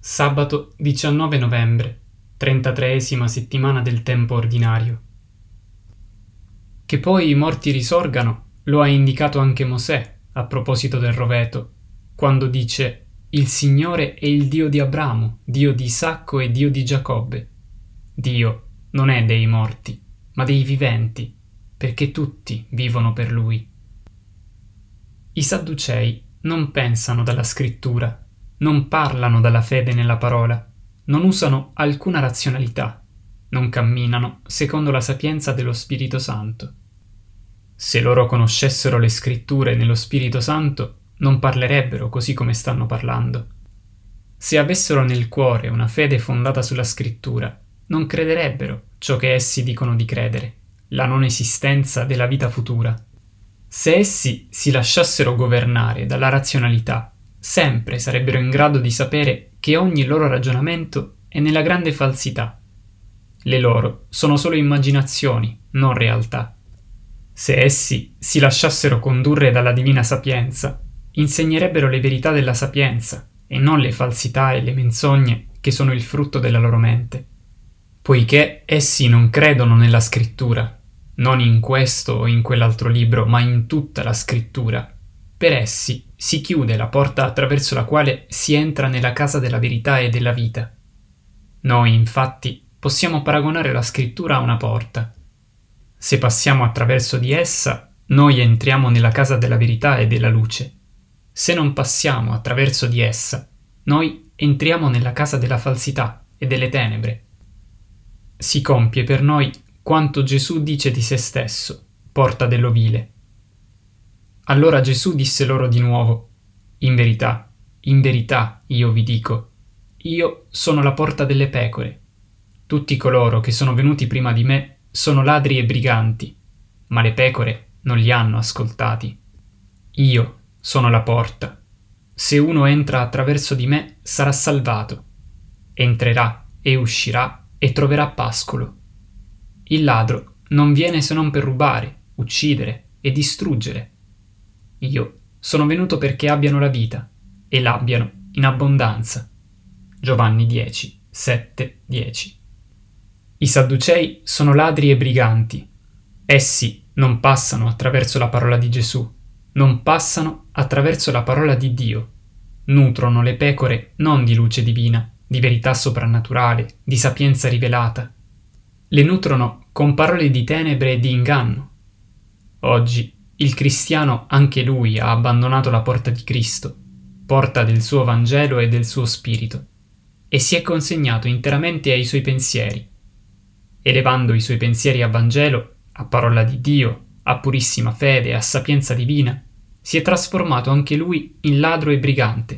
Sabato 19 novembre, 33esima settimana del tempo ordinario. Che poi i morti risorgano lo ha indicato anche Mosè a proposito del roveto, quando dice: «Il Signore è il Dio di Abramo, Dio di Isacco e Dio di Giacobbe». Dio non è dei morti, ma dei viventi, perché tutti vivono per Lui. I Sadducei non pensano dalla scrittura, non parlano dalla fede nella parola, non usano alcuna razionalità, non camminano secondo la sapienza dello Spirito Santo. Se loro conoscessero le scritture nello Spirito Santo, non parlerebbero così come stanno parlando. Se avessero nel cuore una fede fondata sulla scrittura, non crederebbero ciò che essi dicono di credere, la non esistenza della vita futura. Se essi si lasciassero governare dalla razionalità, sempre sarebbero in grado di sapere che ogni loro ragionamento è nella grande falsità. Le loro sono solo immaginazioni, non realtà. Se essi si lasciassero condurre dalla divina sapienza, insegnerebbero le verità della sapienza e non le falsità e le menzogne che sono il frutto della loro mente. Poiché essi non credono nella scrittura, non in questo o in quell'altro libro, ma in tutta la scrittura, per essi si chiude la porta attraverso la quale si entra nella casa della verità e della vita. Noi, infatti, possiamo paragonare la scrittura a una porta. Se passiamo attraverso di essa, noi entriamo nella casa della verità e della luce. Se non passiamo attraverso di essa, noi entriamo nella casa della falsità e delle tenebre. Si compie per noi quanto Gesù dice di se stesso, porta dell'ovile. Allora Gesù disse loro di nuovo: in verità, io vi dico, io sono la porta delle pecore. Tutti coloro che sono venuti prima di me sono ladri e briganti, ma le pecore non li hanno ascoltati. Io sono la porta. Se uno entra attraverso di me sarà salvato. Entrerà e uscirà e troverà pascolo. Il ladro non viene se non per rubare, uccidere e distruggere. Io sono venuto perché abbiano la vita e l'abbiano in abbondanza. Giovanni 10, 7, 10. I Sadducei sono ladri e briganti. Essi non passano attraverso la parola di Gesù, non passano attraverso la parola di Dio. Nutrono le pecore non di luce divina, di verità soprannaturale, di sapienza rivelata. Le nutrono con parole di tenebre e di inganno. Oggi il cristiano, anche lui, ha abbandonato la porta di Cristo, porta del suo Vangelo e del suo Spirito, e si è consegnato interamente ai suoi pensieri. Elevando i suoi pensieri a Vangelo, a parola di Dio, a purissima fede, a sapienza divina, si è trasformato anche lui in ladro e brigante.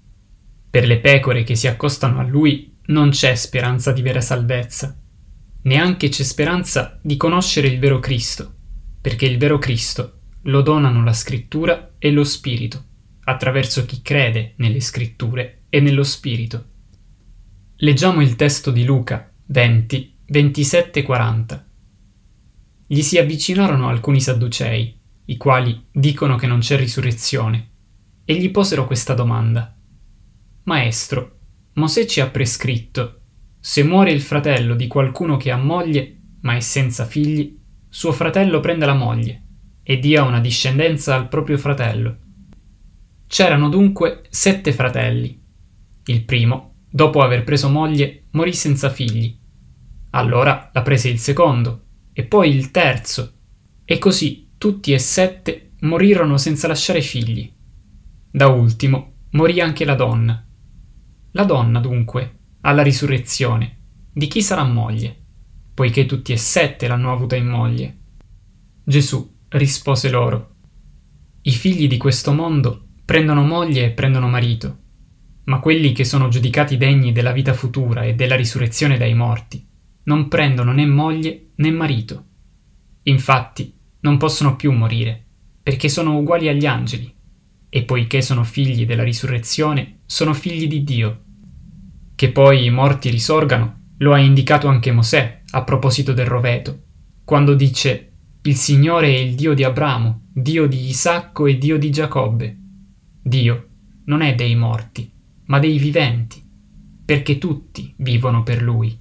Per le pecore che si accostano a lui non c'è speranza di vera salvezza, neanche c'è speranza di conoscere il vero Cristo, perché il vero Cristo lo donano la scrittura e lo spirito, attraverso chi crede nelle scritture e nello spirito. Leggiamo il testo di Luca 20, 27-40. Gli si avvicinarono alcuni sadducei, i quali dicono che non c'è risurrezione, e gli posero questa domanda: Maestro, Mosè ci ha prescritto: se muore il fratello di qualcuno che ha moglie, ma è senza figli, suo fratello prenda la moglie e dia una discendenza al proprio fratello. C'erano dunque 7 fratelli. Il primo, dopo aver preso moglie, morì senza figli. Allora la prese il secondo, e poi il terzo, e così tutti e 7 morirono senza lasciare figli. Da ultimo morì anche la donna. La donna, dunque, alla risurrezione, di chi sarà moglie, poiché tutti e 7 l'hanno avuta in moglie? Gesù rispose loro: i figli di questo mondo prendono moglie e prendono marito, ma quelli che sono giudicati degni della vita futura e della risurrezione dai morti non prendono né moglie né marito. Infatti non possono più morire, perché sono uguali agli angeli, e poiché sono figli della risurrezione, sono figli di Dio. Che poi i morti risorgano lo ha indicato anche Mosè a proposito del roveto, quando dice: il Signore è il Dio di Abramo, Dio di Isacco e Dio di Giacobbe. Dio non è dei morti, ma dei viventi. perché tutti vivono per Lui.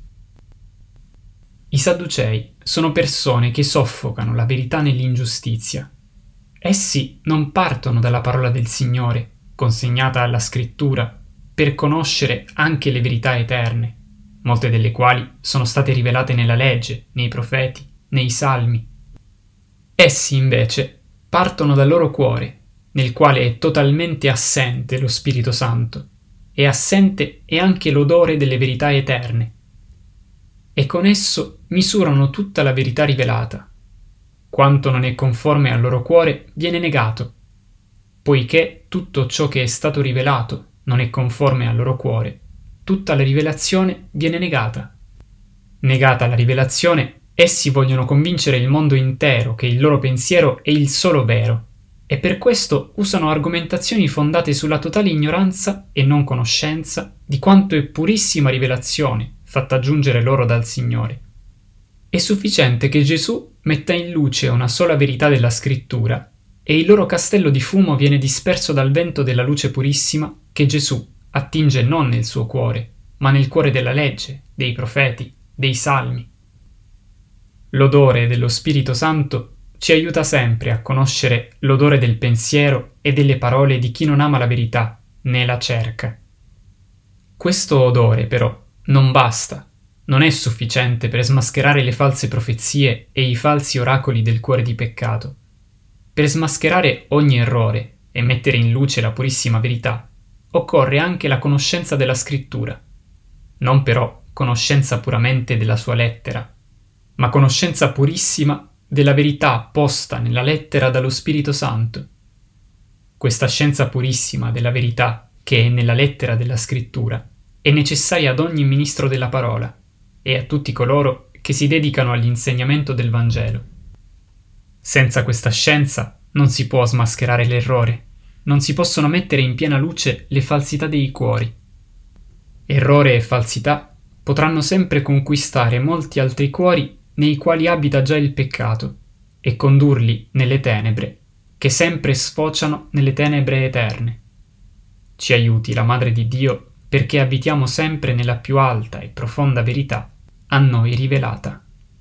I Sadducei sono persone che soffocano la verità nell'ingiustizia. Essi non partono dalla parola del Signore, consegnata alla Scrittura, per conoscere anche le verità eterne, molte delle quali sono state rivelate nella legge, nei profeti, nei salmi. Essi invece partono dal loro cuore, nel quale è totalmente assente lo Spirito Santo, e assente è anche l'odore delle verità eterne, e con esso misurano tutta la verità rivelata. Quanto non è conforme al loro cuore viene negato, poiché tutto ciò che è stato rivelato non è conforme al loro cuore, tutta la rivelazione viene negata. Negata la rivelazione, essi vogliono convincere il mondo intero che il loro pensiero è il solo vero, e per questo usano argomentazioni fondate sulla totale ignoranza e non conoscenza di quanto è purissima rivelazione fatta giungere loro dal Signore. È sufficiente che Gesù metta in luce una sola verità della Scrittura e il loro castello di fumo viene disperso dal vento della luce purissima che Gesù attinge non nel suo cuore, ma nel cuore della legge, dei profeti, dei salmi. L'odore dello Spirito Santo ci aiuta sempre a conoscere l'odore del pensiero e delle parole di chi non ama la verità, né la cerca. Questo odore, però, non basta, non è sufficiente per smascherare le false profezie e i falsi oracoli del cuore di peccato. Per smascherare ogni errore e mettere in luce la purissima verità, occorre anche la conoscenza della Scrittura. Non però conoscenza puramente della sua lettera, ma conoscenza purissima della verità posta nella lettera dallo Spirito Santo. Questa scienza purissima della verità che è nella lettera della Scrittura è necessaria ad ogni ministro della parola e a tutti coloro che si dedicano all'insegnamento del Vangelo. Senza questa scienza non si può smascherare l'errore, non si possono mettere in piena luce le falsità dei cuori. Errore e falsità potranno sempre conquistare molti altri cuori nei quali abita già il peccato e condurli nelle tenebre, che sempre sfociano nelle tenebre eterne. Ci aiuti la Madre di Dio perché abitiamo sempre nella più alta e profonda verità a noi rivelata.